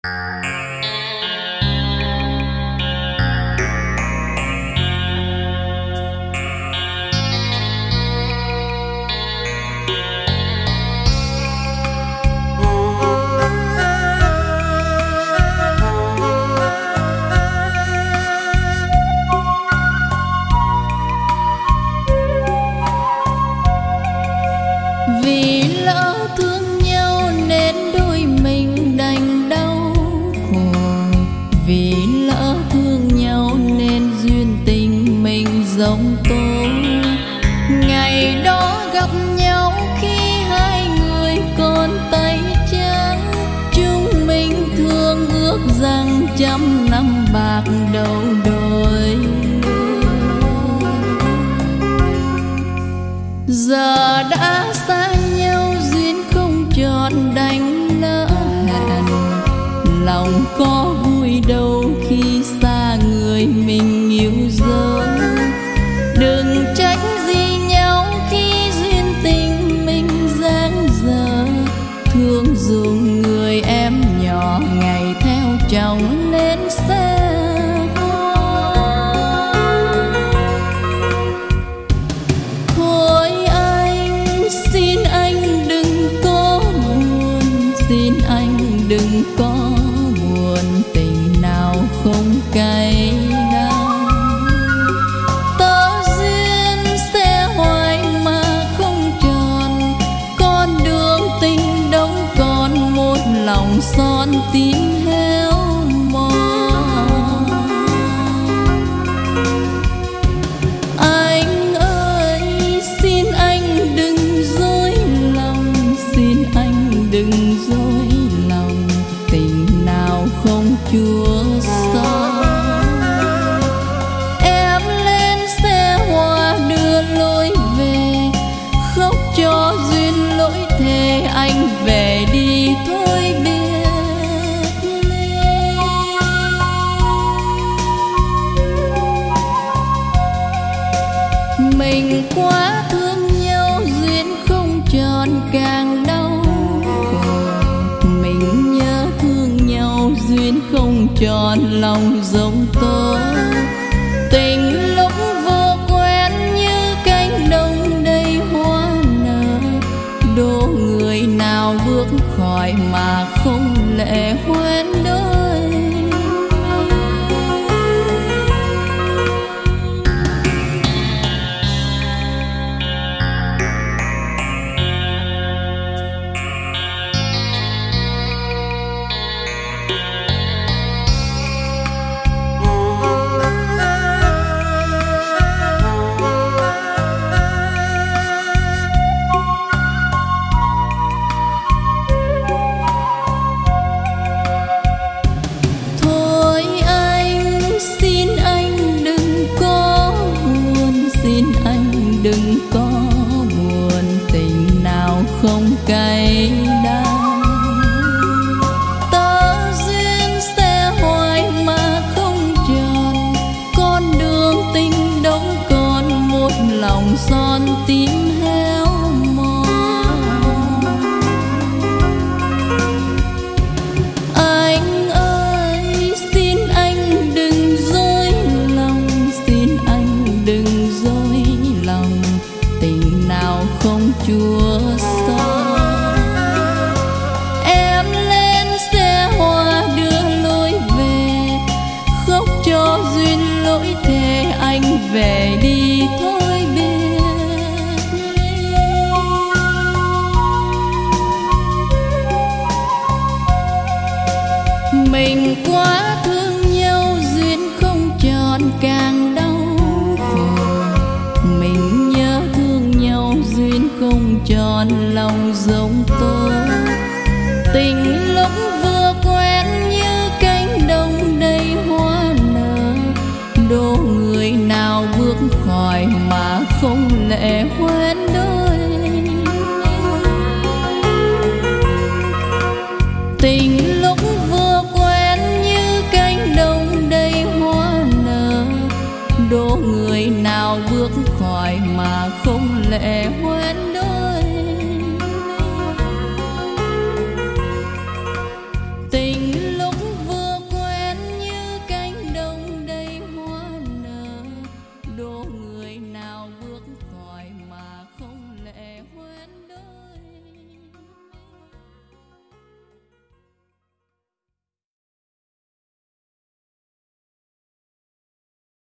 Vì lỡ thương nhau nên đôi mình đành đau khổ. Vì lỡ thương nhau nên duyên tình mình giống tố. Ngày đó gặp nhau khi hai người còn tay trắng, chúng mình thương ước rằng trăm năm bạc đầu đôi. Giờ đã xa nhau duyên không tròn đành lỡ hẹn. Lòng có vui đâu khi xa người mình yêu dấu. Đừng trách gì nhau khi duyên tình mình dang dở. Thương dùng người em nhỏ ngày theo chồng nên xa. Đừng có buồn, tình nào không cay đắng. Tơ duyên sẽ hoài mà không tròn, con đường tình đông còn một lòng son tím héo mòn. Anh ơi xin anh đừng dối lòng, xin anh đừng dối lòng, tình nào không chúa son. Em lên xe hoa đưa lối về, khóc cho duyên lỗi thề anh về đi thôi biệt ly. Mình quá thương nhau duyên không tròn càng đau khổ. Mình nhớ thương nhau duyên không tròn lòng giống tố. Tình lúc vô quen như cánh đồng đầy hoa nở. Đố người nào bước khỏi mà không lệ hoen đôi. Đừng có buồn, tình nào không cay đắng. Tơ duyên sẽ hoài mà không tròn, con đường tình đông còn một lòng son tím héo mòn. Anh ơi xin anh đừng dối lòng, xin anh đừng dối lòng, tình nào không chúa son. Em lên xe hoa đưa lối về, khóc cho duyên lỗi thề anh về đi thôi biệt ly. Mình quá thương nhau duyên không tròn càng đau khổ. Mình nhớ thương nhau duyên không tròn lòng giống tố. Tình lúc vừa quen như cánh đồng đầy hoa nở. Đố người nào bước khỏi mà không lệ hoa.